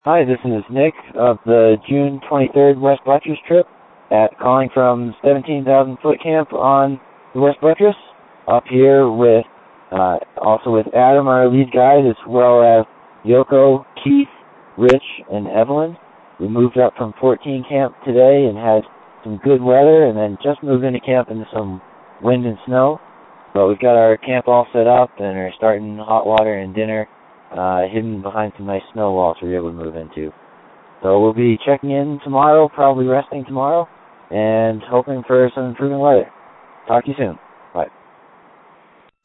Hi, this is Nick of the June 23rd West Buttress trip, calling from 17,000 foot camp on the West Buttress, up here with also with Adam, our lead guide, as well as Yoko, Keith, Rich, and Evelyn. We moved up from 14 camp today and had some good weather, and then just moved into camp into some wind and snow. But we've got our camp all set up and are starting hot water and dinner hidden behind some nice snow walls we're able to move into. So we'll be checking in tomorrow, probably resting tomorrow, and hoping for some improving weather. Talk to you soon.